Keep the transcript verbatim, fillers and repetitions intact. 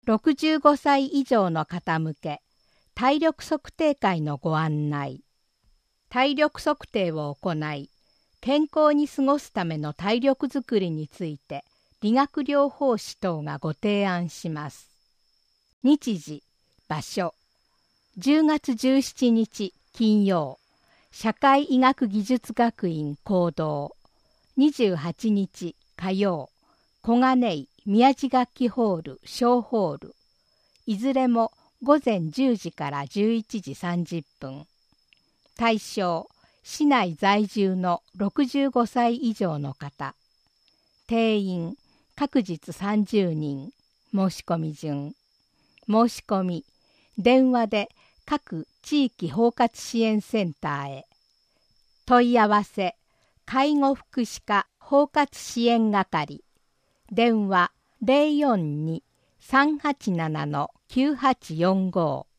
ろくじゅうごさい以上の方向け、体力測定会のご案内。体力測定を行い、健康に過ごすための体力づくりについて、理学療法士等がご提案します。日時、場所、じゅうがつじゅうしちにち金曜、社会医学技術学院講堂、にじゅうはちにち火曜、小金井宮地楽器ホール小ホール、いずれもごぜんじゅうじからじゅういちじさんじゅっぷん。対象、市内在住のろくじゅうごさい以上の方。定員、各日さんじゅうにん。申し込み順。申し込み、電話で各地域包括支援センターへ。問い合わせ、介護福祉課包括支援係。電話 ゼロよんに さんはちなな きゅうはちよんご。